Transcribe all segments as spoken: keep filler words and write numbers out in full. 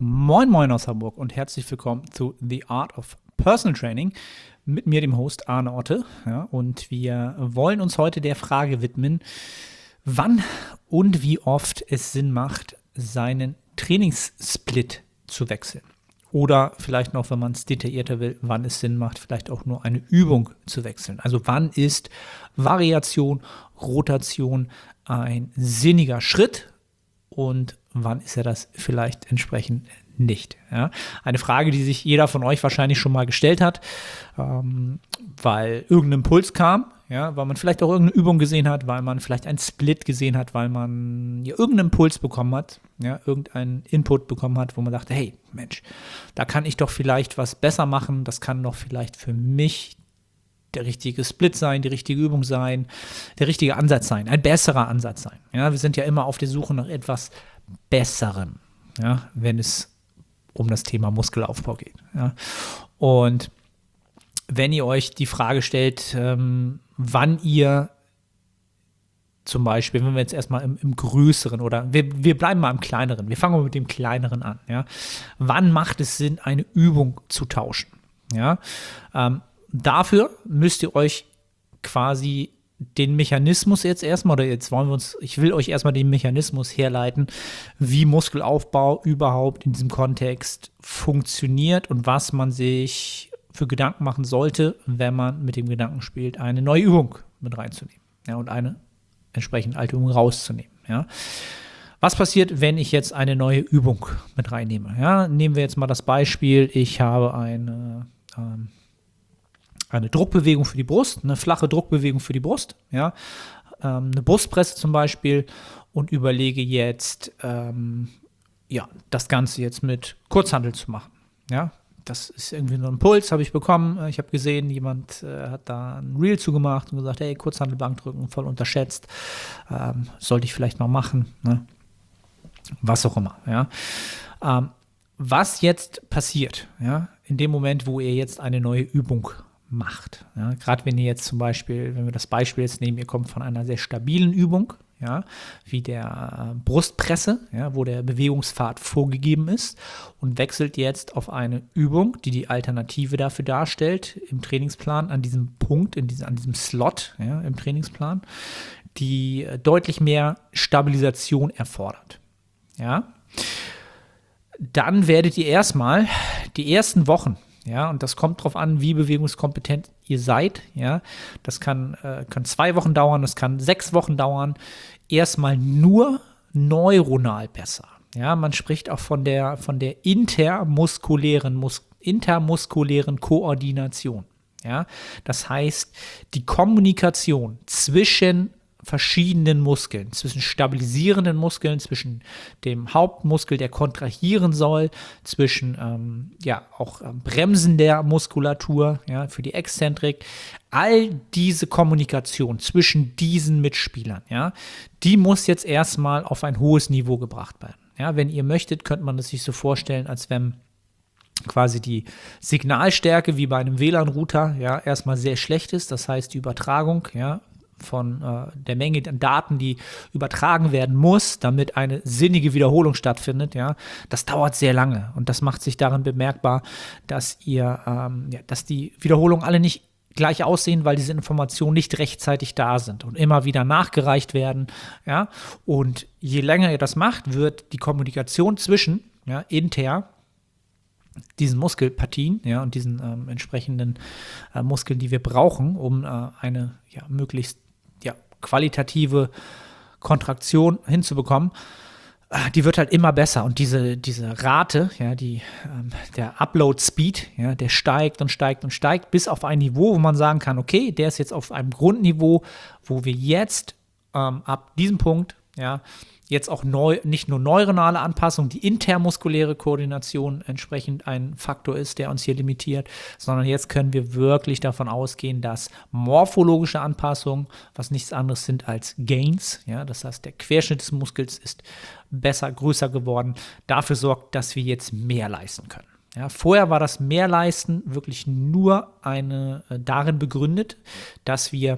moin moin aus Hamburg und herzlich willkommen zu The Art of Personal Training mit mir, dem Host Arne Otte. Ja, und wir wollen uns heute der Frage widmen, wann und wie oft es Sinn macht, seinen Trainingssplit zu wechseln. Oder vielleicht noch, wenn man es detaillierter will, wann es Sinn macht, vielleicht auch nur eine Übung zu wechseln. Also wann ist Variation, Rotation ein sinniger Schritt und wann ist er das vielleicht entsprechend nicht? Ja? Eine Frage, die sich jeder von euch wahrscheinlich schon mal gestellt hat, ähm, weil irgendein Impuls kam, ja, weil man vielleicht auch irgendeine Übung gesehen hat, weil man vielleicht einen Split gesehen hat, weil man ja, irgendeinen Impuls bekommen hat, ja, irgendeinen Input bekommen hat, wo man dachte, hey, Mensch, da kann ich doch vielleicht was besser machen, das kann doch vielleicht für mich der richtige Split sein, die richtige Übung sein, der richtige Ansatz sein, ein besserer Ansatz sein. Ja, wir sind ja immer auf der Suche nach etwas Besserem, ja, wenn es um das Thema Muskelaufbau geht. Ja. Und wenn ihr euch die Frage stellt, ähm, wann ihr zum Beispiel, wenn wir jetzt erstmal im, im Größeren oder wir, wir bleiben mal im Kleineren, wir fangen mal mit dem Kleineren an. Ja. Wann macht es Sinn, eine Übung zu tauschen? Ja. Ähm, Dafür müsst ihr euch quasi den Mechanismus jetzt erstmal, oder jetzt wollen wir uns, ich will euch erstmal den Mechanismus herleiten, wie Muskelaufbau überhaupt in diesem Kontext funktioniert und was man sich für Gedanken machen sollte, wenn man mit dem Gedanken spielt, eine neue Übung mit reinzunehmen, ja, und eine entsprechend alte Übung rauszunehmen. Ja. Was passiert, wenn ich jetzt eine neue Übung mit reinnehme? Ja, nehmen wir jetzt mal das Beispiel, ich habe eine ähm, eine Druckbewegung für die Brust, eine flache Druckbewegung für die Brust, ja, ähm, eine Brustpresse zum Beispiel und überlege jetzt, ähm, ja, das Ganze jetzt mit Kurzhantel zu machen, ja. Das ist irgendwie nur ein Impuls, habe ich bekommen. Ich habe gesehen, jemand äh, hat da ein Reel zugemacht und gesagt, hey, Kurzhantelbankdrücken, voll unterschätzt, ähm, sollte ich vielleicht mal machen, ne? Was auch immer, ja. Ähm, was jetzt passiert, ja, in dem Moment, wo ihr jetzt eine neue Übung macht. Ja, gerade wenn ihr jetzt zum Beispiel, wenn wir das Beispiel jetzt nehmen, ihr kommt von einer sehr stabilen Übung, ja, wie der äh, Brustpresse, ja, wo der Bewegungspfad vorgegeben ist und wechselt jetzt auf eine Übung, die die Alternative dafür darstellt im Trainingsplan an diesem Punkt, in diesem, an diesem Slot, ja, im Trainingsplan, die äh, deutlich mehr Stabilisation erfordert. Ja. Dann werdet ihr erstmal die ersten Wochen, ja, und das kommt darauf an, wie bewegungskompetent ihr seid. Ja, das kann, äh, kann zwei Wochen dauern, das kann sechs Wochen dauern. Erstmal nur neuronal besser. Ja, man spricht auch von der, von der intermuskulären, mus- intermuskulären Koordination. Ja, das heißt, die Kommunikation zwischen verschiedenen Muskeln, zwischen stabilisierenden Muskeln, zwischen dem Hauptmuskel, der kontrahieren soll, zwischen ähm, ja auch ähm, Bremsen der Muskulatur, ja, für die Exzentrik, all diese Kommunikation zwischen diesen Mitspielern, ja, die muss jetzt erstmal auf ein hohes Niveau gebracht werden. Ja, wenn ihr möchtet, könnte man das sich so vorstellen, als wenn quasi die Signalstärke wie bei einem W L A N-Router ja erstmal sehr schlecht ist, das heißt die Übertragung, ja, von äh, der Menge an Daten, die übertragen werden muss, damit eine sinnige Wiederholung stattfindet, ja, das dauert sehr lange und das macht sich darin bemerkbar, dass ihr, ähm, ja, dass die Wiederholungen alle nicht gleich aussehen, weil diese Informationen nicht rechtzeitig da sind und immer wieder nachgereicht werden, ja, und je länger ihr das macht, wird die Kommunikation zwischen, ja, inter diesen Muskelpartien, ja, und diesen ähm, entsprechenden äh, Muskeln, die wir brauchen, um äh, eine ja, möglichst ja, qualitative Kontraktion hinzubekommen, äh, die wird halt immer besser. Und diese, diese Rate, ja, die, ähm, der Upload-Speed, ja, der steigt und steigt und steigt bis auf ein Niveau, wo man sagen kann, okay, der ist jetzt auf einem Grundniveau, wo wir jetzt ähm, ab diesem Punkt, ja, jetzt auch neu, nicht nur neuronale Anpassung, die intermuskuläre Koordination entsprechend ein Faktor ist, der uns hier limitiert, sondern jetzt können wir wirklich davon ausgehen, dass morphologische Anpassungen, was nichts anderes sind als Gains, ja, das heißt, der Querschnitt des Muskels ist besser, größer geworden, dafür sorgt, dass wir jetzt mehr leisten können. Ja, vorher war das Mehrleisten wirklich nur eine, äh, darin begründet, dass wir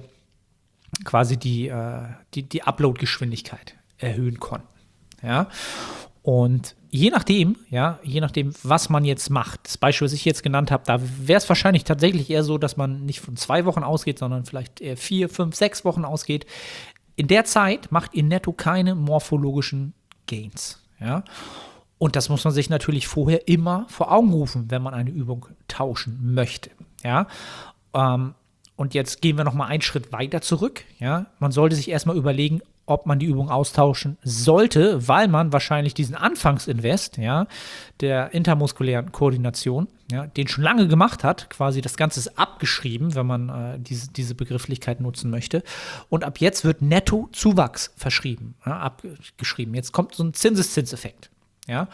quasi die, äh, die, die Upload-Geschwindigkeit erhöhen konnten. Ja? Und je nachdem, ja, je nachdem, was man jetzt macht, das Beispiel, was ich jetzt genannt habe, da wäre es wahrscheinlich tatsächlich eher so, dass man nicht von zwei Wochen ausgeht, sondern vielleicht eher vier, fünf, sechs Wochen ausgeht. In der Zeit macht ihr netto keine morphologischen Gains, ja. Und das muss man sich natürlich vorher immer vor Augen rufen, wenn man eine Übung tauschen möchte, ja. Ähm, und jetzt gehen wir noch mal einen Schritt weiter zurück, ja. Man sollte sich erstmal überlegen, ob man die Übung austauschen sollte, weil man wahrscheinlich diesen Anfangsinvest, ja, der intermuskulären Koordination, ja, den schon lange gemacht hat, quasi das Ganze ist abgeschrieben, wenn man äh, diese, diese Begrifflichkeit nutzen möchte. Und ab jetzt wird Netto-Zuwachs verschrieben, ja, abgeschrieben. Jetzt kommt so ein Zinseszinseffekt, ja.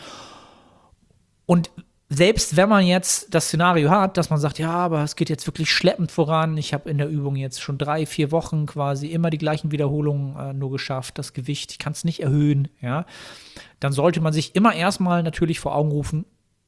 Und selbst wenn man jetzt das Szenario hat, dass man sagt, ja, aber es geht jetzt wirklich schleppend voran, ich habe in der Übung jetzt schon drei, vier Wochen quasi immer die gleichen Wiederholungen äh, nur geschafft, das Gewicht, ich kann es nicht erhöhen, ja, dann sollte man sich immer erstmal natürlich vor Augen rufen,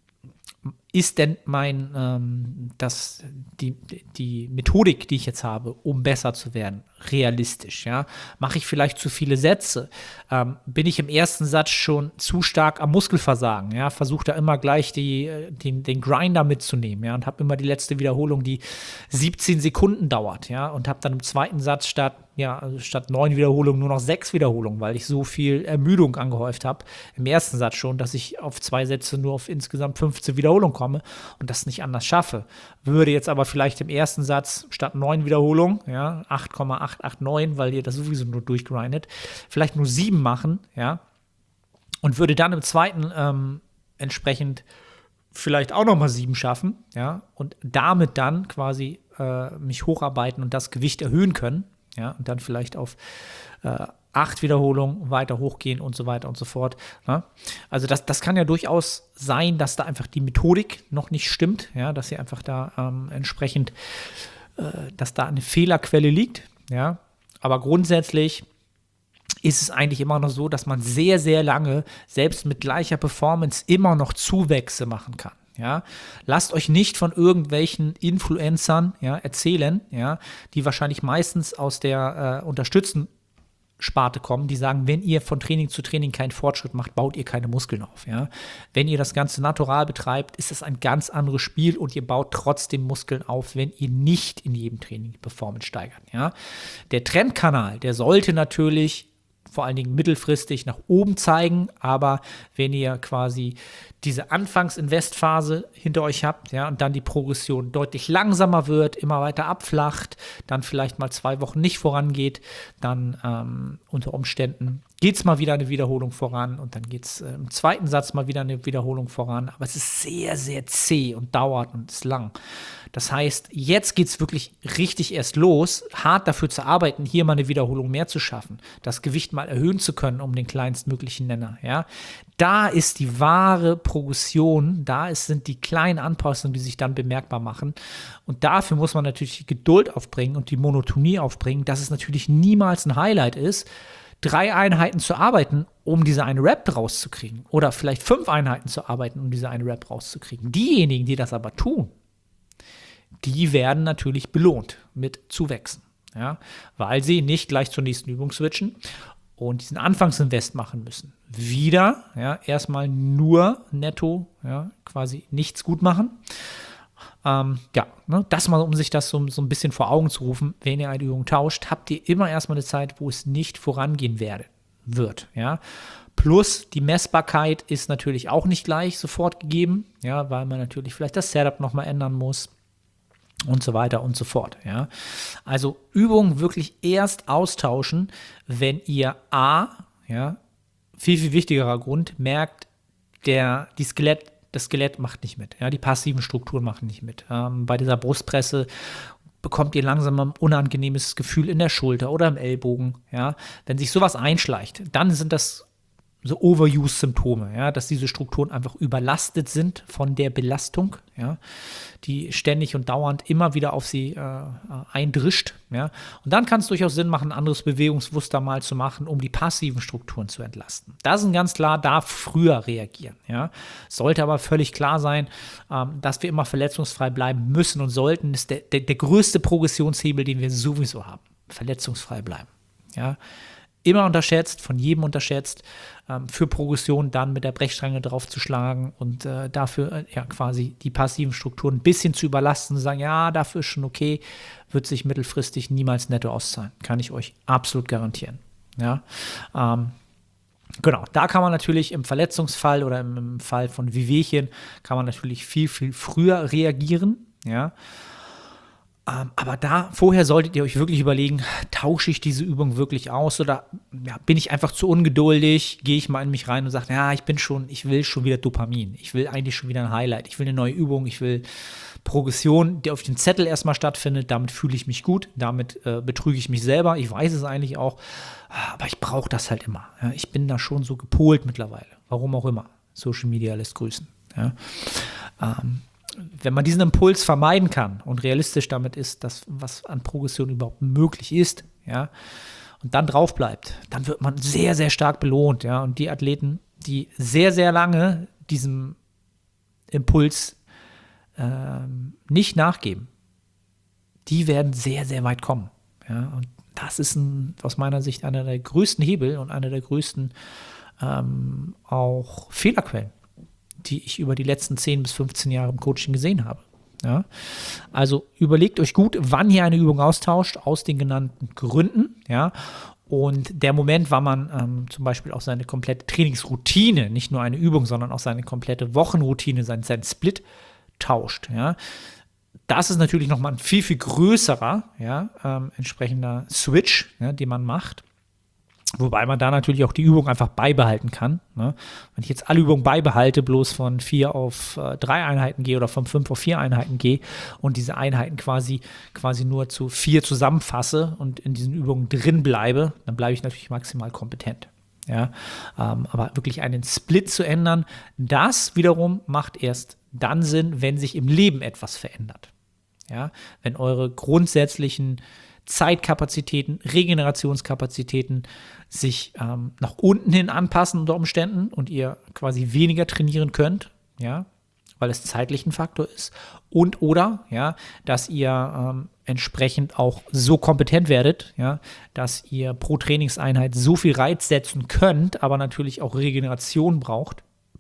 ist denn mein, ähm, das, die, die Methodik, die ich jetzt habe, um besser zu werden, realistisch, ja? Mache ich vielleicht zu viele Sätze? Ähm, bin ich im ersten Satz schon zu stark am Muskelversagen? Ja? Versuche da immer gleich die, den, den Grinder mitzunehmen, ja? Und habe immer die letzte Wiederholung, die siebzehn Sekunden dauert, ja? Und habe dann im zweiten Satz statt, ja, also statt neun Wiederholungen nur noch sechs Wiederholungen, weil ich so viel Ermüdung angehäuft habe, im ersten Satz schon, dass ich auf zwei Sätze nur auf insgesamt fünfzehn Wiederholungen komme und das nicht anders schaffe. Würde jetzt aber vielleicht im ersten Satz statt neun Wiederholungen, ja, acht Komma acht acht neun, weil ihr das sowieso nur durchgrindet, vielleicht nur sieben machen, ja, und würde dann im zweiten ähm, entsprechend vielleicht auch nochmal sieben schaffen, ja, und damit dann quasi äh, mich hocharbeiten und das Gewicht erhöhen können, ja, und dann vielleicht auf äh, acht Wiederholungen weiter hochgehen und so weiter und so fort. Ne? Also das, das kann ja durchaus sein, dass da einfach die Methodik noch nicht stimmt, ja, dass sie einfach da ähm, entsprechend, äh, dass da eine Fehlerquelle liegt, ja. Aber grundsätzlich ist es eigentlich immer noch so, dass man sehr, sehr lange, selbst mit gleicher Performance, immer noch Zuwächse machen kann. Ja, lasst euch nicht von irgendwelchen Influencern, ja, erzählen, ja, die wahrscheinlich meistens aus der äh, unterstützenden Sparte kommen, die sagen, wenn ihr von Training zu Training keinen Fortschritt macht, baut ihr keine Muskeln auf. Ja? Wenn ihr das Ganze natural betreibt, ist es ein ganz anderes Spiel und ihr baut trotzdem Muskeln auf, wenn ihr nicht in jedem Training die Performance steigert. Ja? Der Trendkanal, der sollte natürlich vor allen Dingen mittelfristig nach oben zeigen, aber wenn ihr quasi diese Anfangsinvestphase hinter euch habt, ja, und dann die Progression deutlich langsamer wird, immer weiter abflacht, dann vielleicht mal zwei Wochen nicht vorangeht, dann ähm, unter Umständen geht es mal wieder eine Wiederholung voran und dann geht es äh, im zweiten Satz mal wieder eine Wiederholung voran, aber es ist sehr, sehr zäh und dauert und ist lang. Das heißt, jetzt geht es wirklich richtig erst los, hart dafür zu arbeiten, hier mal eine Wiederholung mehr zu schaffen, das Gewicht mal erhöhen zu können um den kleinstmöglichen Nenner. Ja? Da ist die wahre Progression, da ist, sind die kleinen Anpassungen, die sich dann bemerkbar machen. Und dafür muss man natürlich die Geduld aufbringen und die Monotonie aufbringen, dass es natürlich niemals ein Highlight ist, drei Einheiten zu arbeiten, um diese eine Rep rauszukriegen. Oder vielleicht fünf Einheiten zu arbeiten, um diese eine Rep rauszukriegen. Diejenigen, die das aber tun, die werden natürlich belohnt mit Zuwächsen, ja, weil sie nicht gleich zur nächsten Übung switchen und diesen Anfangsinvest machen müssen. Wieder, ja, erstmal nur netto, ja, quasi nichts gut machen. Ähm, ja, ne, das mal, um sich das so, so ein bisschen vor Augen zu rufen, wenn ihr eine Übung tauscht, habt ihr immer erstmal eine Zeit, wo es nicht vorangehen werde, wird, ja. Plus die Messbarkeit ist natürlich auch nicht gleich sofort gegeben, ja, weil man natürlich vielleicht das Setup nochmal ändern muss und so weiter und so fort, ja. Also Übungen wirklich erst austauschen, wenn ihr A, ja, viel, viel wichtigerer Grund, merkt, der, die Skelett, das Skelett macht nicht mit, ja, die passiven Strukturen machen nicht mit. Ähm, bei dieser Brustpresse bekommt ihr langsam ein unangenehmes Gefühl in der Schulter oder im Ellbogen, ja. Wenn sich sowas einschleicht, dann sind das so Overuse-Symptome, ja, dass diese Strukturen einfach überlastet sind von der Belastung, ja, die ständig und dauernd immer wieder auf sie äh, eindrischt, ja. Und dann kann es durchaus Sinn machen, ein anderes Bewegungsmuster mal zu machen, um die passiven Strukturen zu entlasten. Das ist ganz klar, darf früher reagieren, ja. Sollte aber völlig klar sein, ähm, dass wir immer verletzungsfrei bleiben müssen und sollten. Das ist der, der, der größte Progressionshebel, den wir sowieso haben. Verletzungsfrei bleiben, ja. immer unterschätzt, von jedem unterschätzt, ähm, für Progression dann mit der Brechstange drauf zu schlagen und äh, dafür äh, ja quasi die passiven Strukturen ein bisschen zu überlasten, zu sagen, ja, dafür ist schon okay, wird sich mittelfristig niemals netto auszahlen. Kann ich euch absolut garantieren. Ja, ähm, Genau, da kann man natürlich im Verletzungsfall oder im, im Fall von Wehwehchen kann man natürlich viel, viel früher reagieren, ja. Ähm, aber da, vorher solltet ihr euch wirklich überlegen, tausche ich diese Übung wirklich aus oder ja, bin ich einfach zu ungeduldig, gehe ich mal in mich rein und sage, ja, ich bin schon, ich will schon wieder Dopamin, ich will eigentlich schon wieder ein Highlight, ich will eine neue Übung, ich will Progression, die auf dem Zettel erstmal stattfindet, damit fühle ich mich gut, damit äh, betrüge ich mich selber, ich weiß es eigentlich auch, aber ich brauche das halt immer. Ja, ich bin da schon so gepolt mittlerweile, warum auch immer. Social Media lässt grüßen. Ja. Ähm, wenn man diesen Impuls vermeiden kann und realistisch damit ist, dass was an Progression überhaupt möglich ist, ja, und dann drauf bleibt, dann wird man sehr, sehr stark belohnt, ja, und die Athleten, die sehr, sehr lange diesem Impuls ähm, nicht nachgeben, die werden sehr, sehr weit kommen, ja, und das ist ein, aus meiner Sicht einer der größten Hebel und einer der größten ähm, auch Fehlerquellen, die ich über die letzten zehn bis fünfzehn Jahre im Coaching gesehen habe. Ja? Also überlegt euch gut, wann ihr eine Übung austauscht, aus den genannten Gründen. Ja? Und der Moment, wann man ähm, zum Beispiel auch seine komplette Trainingsroutine, nicht nur eine Übung, sondern auch seine komplette Wochenroutine, sein, sein Split tauscht. Ja? Das ist natürlich nochmal ein viel, viel größerer ja, ähm, entsprechender Switch, ja, den man macht. Wobei man da natürlich auch die Übung einfach beibehalten kann. Ne? Wenn ich jetzt alle Übungen beibehalte, bloß von vier auf äh, drei Einheiten gehe oder von fünf auf vier Einheiten gehe und diese Einheiten quasi, quasi nur zu vier zusammenfasse und in diesen Übungen drin bleibe, dann bleibe ich natürlich maximal kompetent. Ja? Ähm, aber wirklich einen Split zu ändern, das wiederum macht erst dann Sinn, wenn sich im Leben etwas verändert. Ja? Wenn eure grundsätzlichen Zeitkapazitäten, Regenerationskapazitäten sich ähm, nach unten hin anpassen unter Umständen und ihr quasi weniger trainieren könnt, ja, weil es zeitlich ein Faktor ist und oder, ja, dass ihr ähm, entsprechend auch so kompetent werdet, ja, dass ihr pro Trainingseinheit so viel Reiz setzen könnt, aber natürlich auch Regeneration braucht,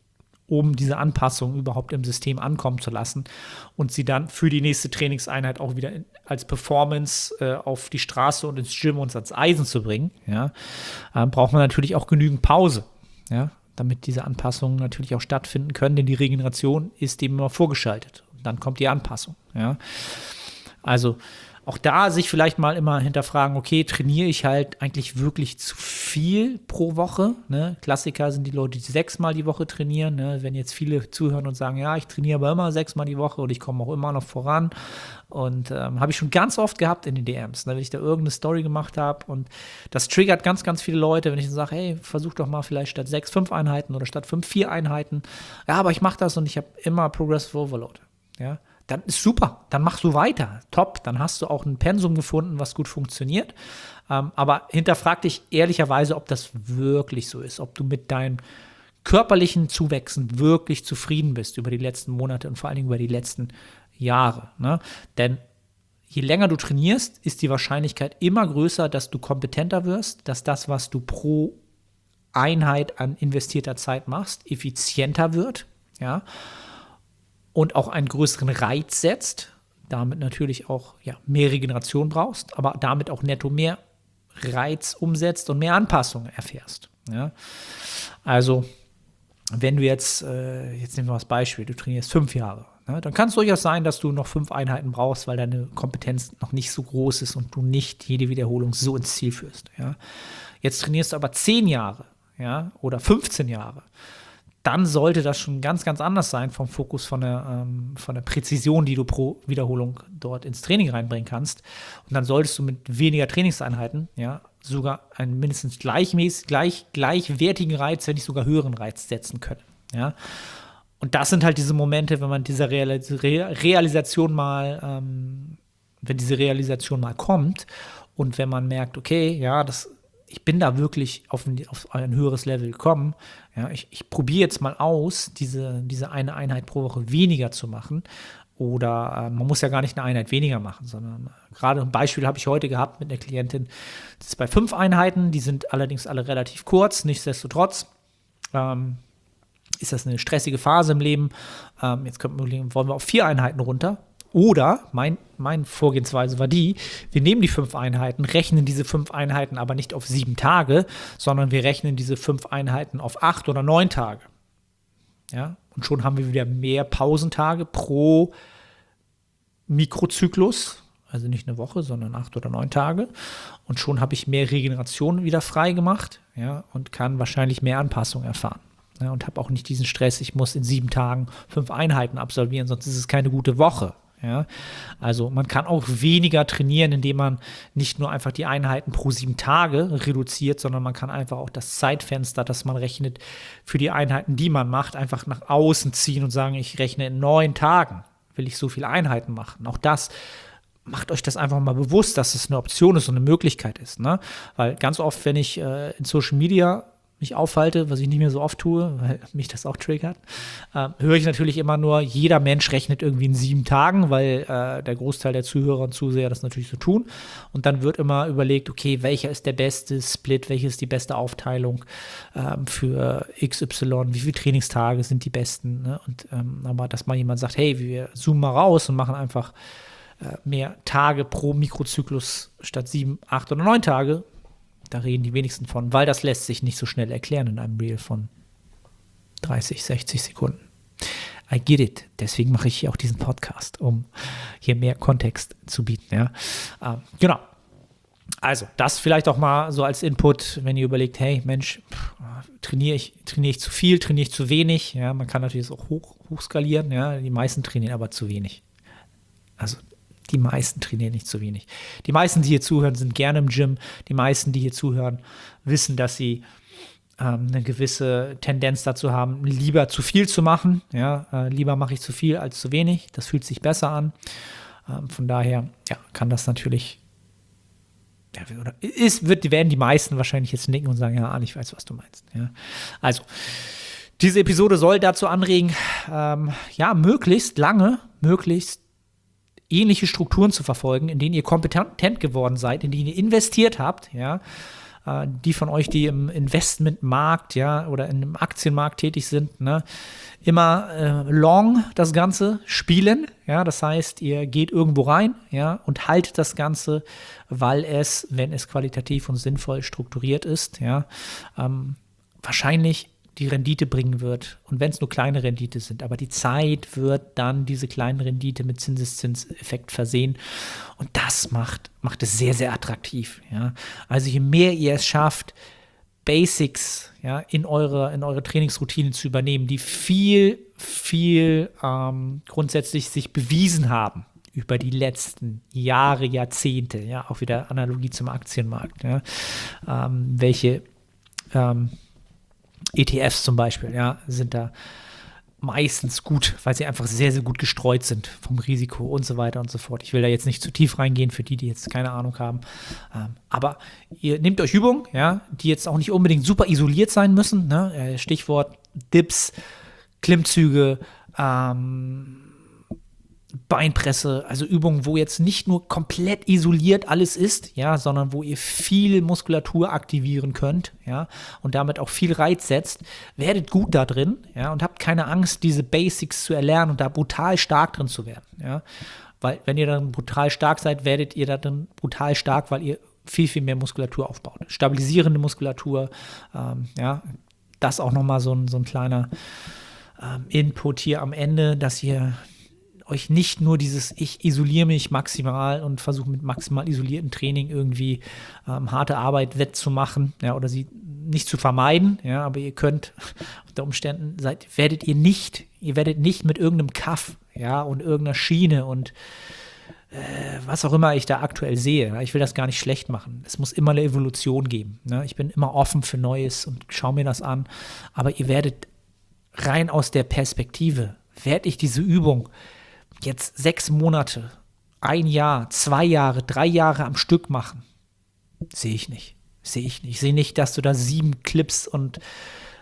um diese Anpassung überhaupt im System ankommen zu lassen und sie dann für die nächste Trainingseinheit auch wieder in, als Performance äh, auf die Straße und ins Gym und ans Eisen zu bringen, ja, äh, braucht man natürlich auch genügend Pause, ja, damit diese Anpassungen natürlich auch stattfinden können, denn die Regeneration ist dem immer vorgeschaltet. Und dann kommt die Anpassung, ja. Also auch da sich vielleicht mal immer hinterfragen, okay, trainiere ich halt eigentlich wirklich zu viel pro Woche? Ne? Klassiker sind die Leute, die sechsmal die Woche trainieren. Ne? Wenn jetzt viele zuhören und sagen, ja, ich trainiere aber immer sechsmal die Woche und ich komme auch immer noch voran. Und ähm, habe ich schon ganz oft gehabt in den D Ms, ne? Wenn ich da irgendeine Story gemacht habe. Und das triggert ganz, ganz viele Leute, wenn ich dann sage, hey, versuch doch mal vielleicht statt sechs, fünf Einheiten oder statt fünf, vier Einheiten. Ja, aber ich mache das und ich habe immer Progressive Overload. Ja, dann ist super, dann machst du weiter, top, dann hast du auch ein Pensum gefunden, was gut funktioniert, ähm, aber hinterfrag dich ehrlicherweise, ob das wirklich so ist, ob du mit deinen körperlichen Zuwächsen wirklich zufrieden bist über die letzten Monate und vor allen Dingen über die letzten Jahre, ne? Denn je länger du trainierst, ist die Wahrscheinlichkeit immer größer, dass du kompetenter wirst, dass das, was du pro Einheit an investierter Zeit machst, effizienter wird, ja, und auch einen größeren Reiz setzt, damit natürlich auch ja, mehr Regeneration brauchst, aber damit auch netto mehr Reiz umsetzt und mehr Anpassungen erfährst. Ja? Also, wenn du jetzt, äh, jetzt nehmen wir mal das Beispiel, du trainierst fünf Jahre, ne? Dann kann es durchaus sein, dass du noch fünf Einheiten brauchst, weil deine Kompetenz noch nicht so groß ist und du nicht jede Wiederholung so ins Ziel führst. Ja? Jetzt trainierst du aber zehn Jahre, ja, oder fünfzehn Jahre. Dann sollte das schon ganz, ganz anders sein vom Fokus von der, ähm, von der Präzision, die du pro Wiederholung dort ins Training reinbringen kannst. Und dann solltest du mit weniger Trainingseinheiten ja sogar einen mindestens gleichmäßig, gleich, gleichwertigen Reiz, wenn nicht sogar höheren Reiz setzen können. Ja? Und das sind halt diese Momente, wenn man diese Realis- Re- Realisation mal, ähm, wenn diese Realisation mal kommt und wenn man merkt, okay, ja, das ich bin da wirklich auf ein, auf ein höheres Level gekommen. Ja, ich, ich probiere jetzt mal aus, diese, diese eine Einheit pro Woche weniger zu machen Oder äh, man muss ja gar nicht eine Einheit weniger machen, sondern äh, gerade ein Beispiel habe ich heute gehabt mit einer Klientin, das ist bei fünf Einheiten, die sind allerdings alle relativ kurz, nichtsdestotrotz ähm, ist das eine stressige Phase im Leben. Ähm, jetzt könnten wir überlegen, wollen wir auf vier Einheiten runter? Oder mein, meine Vorgehensweise war die, wir nehmen die fünf Einheiten, rechnen diese fünf Einheiten aber nicht auf sieben Tage, sondern wir rechnen diese fünf Einheiten auf acht oder neun Tage. Ja? Und schon haben wir wieder mehr Pausentage pro Mikrozyklus, also nicht eine Woche, sondern acht oder neun Tage. Und schon habe ich mehr Regeneration wieder frei gemacht, ja, und kann wahrscheinlich mehr Anpassung erfahren. Ja, und habe auch nicht diesen Stress, ich muss in sieben Tagen fünf Einheiten absolvieren, sonst ist es keine gute Woche. Ja, also man kann auch weniger trainieren, indem man nicht nur einfach die Einheiten pro sieben Tage reduziert, sondern man kann einfach auch das Zeitfenster, das man rechnet, für die Einheiten, die man macht, einfach nach außen ziehen und sagen, ich rechne in neun Tagen, will ich so viele Einheiten machen. Auch das, macht euch das einfach mal bewusst, dass es eine Option ist und eine Möglichkeit ist. Ne? Weil ganz oft, wenn ich äh, in Social Media mich aufhalte, was ich nicht mehr so oft tue, weil mich das auch triggert, äh, höre ich natürlich immer nur, jeder Mensch rechnet irgendwie in sieben Tagen, weil äh, der Großteil der Zuhörer und Zuseher das natürlich so tun. Und dann wird immer überlegt, okay, welcher ist der beste Split, welche ist die beste Aufteilung ähm, für X Y, wie viele Trainingstage sind die besten. Ne? Und ähm, aber dass mal jemand sagt, hey, wir zoomen mal raus und machen einfach äh, mehr Tage pro Mikrozyklus statt sieben, acht oder neun Tage, da reden die wenigsten von, weil das lässt sich nicht so schnell erklären in einem Reel von dreißig, sechzig Sekunden. I get it. Deswegen mache ich hier auch diesen Podcast, um hier mehr Kontext zu bieten. Ja? Ähm, genau. Also, das vielleicht auch mal so als Input, wenn ihr überlegt, hey, Mensch, trainiere ich, trainiere ich zu viel, trainiere ich zu wenig? Ja, man kann natürlich das auch hoch, hochskalieren. Ja? Die meisten trainieren aber zu wenig. Also, die meisten trainieren nicht zu wenig. Die meisten, die hier zuhören, sind gerne im Gym. Die meisten, die hier zuhören, wissen, dass sie ähm, eine gewisse Tendenz dazu haben, lieber zu viel zu machen. Ja, äh, lieber mache ich zu viel als zu wenig. Das fühlt sich besser an. Ähm, von daher ja, kann das natürlich, ja, oder ist, wird, werden die meisten wahrscheinlich jetzt nicken und sagen, ja, ich weiß, was du meinst. Ja. Also, diese Episode soll dazu anregen, ähm, ja, möglichst lange, möglichst ähnliche Strukturen zu verfolgen, in denen ihr kompetent geworden seid, in denen ihr investiert habt, ja, äh, die von euch, die im Investmentmarkt, ja, oder im Aktienmarkt tätig sind, ne, immer äh, long das Ganze spielen, ja, das heißt, ihr geht irgendwo rein, ja, und haltet das Ganze, weil es, wenn es qualitativ und sinnvoll strukturiert ist, ja, ähm, wahrscheinlich die Rendite bringen wird. Und wenn es nur kleine Rendite sind, aber die Zeit wird dann diese kleinen Rendite mit Zinseszinseffekt versehen. Und das macht, macht es sehr, sehr attraktiv. Ja? Also je mehr ihr es schafft, Basics, ja, in eure, in eure Trainingsroutine zu übernehmen, die viel, viel ähm, grundsätzlich sich bewiesen haben über die letzten Jahre, Jahrzehnte, ja, auch wieder Analogie zum Aktienmarkt, ja, ähm, welche ähm, E T Fs zum Beispiel, ja, sind da meistens gut, weil sie einfach sehr, sehr gut gestreut sind vom Risiko und so weiter und so fort. Ich will da jetzt nicht zu tief reingehen für die, die jetzt keine Ahnung haben. Ähm, aber ihr nehmt euch Übungen, ja, die jetzt auch nicht unbedingt super isoliert sein müssen. Ne? Stichwort Dips, Klimmzüge, ähm, Beinpresse, also Übungen, wo jetzt nicht nur komplett isoliert alles ist, ja, sondern wo ihr viel Muskulatur aktivieren könnt, ja, und damit auch viel Reiz setzt, werdet gut da drin, ja, und habt keine Angst, diese Basics zu erlernen und da brutal stark drin zu werden, ja, weil wenn ihr dann brutal stark seid, werdet ihr da dann brutal stark, weil ihr viel, viel mehr Muskulatur aufbaut. Stabilisierende Muskulatur, ähm, ja, das auch nochmal so ein, so ein kleiner ähm, Input hier am Ende, dass ihr euch nicht nur dieses, ich isoliere mich maximal und versuche mit maximal isoliertem Training irgendwie ähm, harte Arbeit wettzumachen, ja, oder sie nicht zu vermeiden, ja, aber ihr könnt unter Umständen, seid, werdet ihr nicht, ihr werdet nicht mit irgendeinem Kaff, ja, und irgendeiner Schiene und äh, was auch immer ich da aktuell sehe, ja, ich will das gar nicht schlecht machen, es muss immer eine Evolution geben, ne? Ich bin immer offen für Neues und schaue mir das an, aber ihr werdet rein aus der Perspektive, werde ich diese Übung jetzt sechs Monate, ein Jahr, zwei Jahre, drei Jahre am Stück machen, sehe ich nicht. Sehe ich nicht. Ich sehe nicht, dass du da sieben Clips und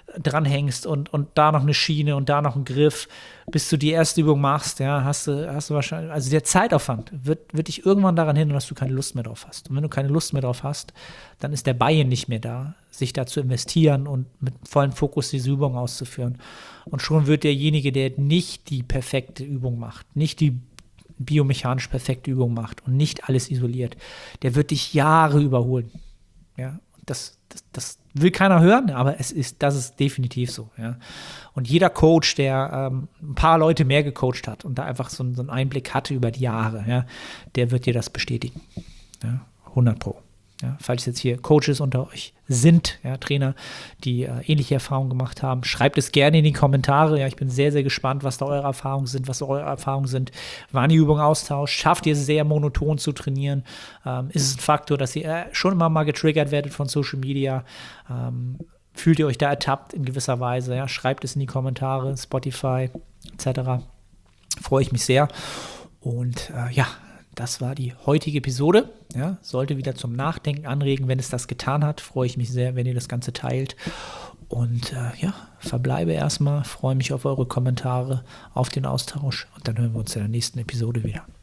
dranhängst und, und da noch eine Schiene und da noch einen Griff, bis du die erste Übung machst, ja, hast du, hast du wahrscheinlich, also der Zeitaufwand wird, wird dich irgendwann daran hindern, dass du keine Lust mehr drauf hast. Und wenn du keine Lust mehr drauf hast, dann ist der Buy-in nicht mehr da, sich da zu investieren und mit vollem Fokus diese Übung auszuführen. Und schon wird derjenige, der nicht die perfekte Übung macht, nicht die biomechanisch perfekte Übung macht und nicht alles isoliert, der wird dich Jahre überholen. Ja, und das, das, das will keiner hören, aber es ist, das ist definitiv so. Ja. Und jeder Coach, der ähm, ein paar Leute mehr gecoacht hat und da einfach so, so einen Einblick hatte über die Jahre, ja, der wird dir das bestätigen. Ja, hundert Pro. Ja, falls jetzt hier Coaches unter euch sind, ja, Trainer, die äh, ähnliche Erfahrungen gemacht haben, schreibt es gerne in die Kommentare. Ja, ich bin sehr, sehr gespannt, was da eure Erfahrungen sind, was eure Erfahrungen sind, wann die Übung austauscht. Schafft ihr es sehr monoton zu trainieren? Ähm, ist es ein Faktor, dass ihr äh, schon immer mal getriggert werdet von Social Media? Ähm, fühlt ihr euch da ertappt in gewisser Weise? Ja? Schreibt es in die Kommentare, Spotify et cetera. Freue ich mich sehr. Und äh, ja, das war die heutige Episode. Ja, sollte wieder zum Nachdenken anregen, wenn es das getan hat. Freue ich mich sehr, wenn ihr das Ganze teilt. Und äh, ja, verbleibe erstmal. Freue mich auf eure Kommentare, auf den Austausch. Und dann hören wir uns in der nächsten Episode wieder.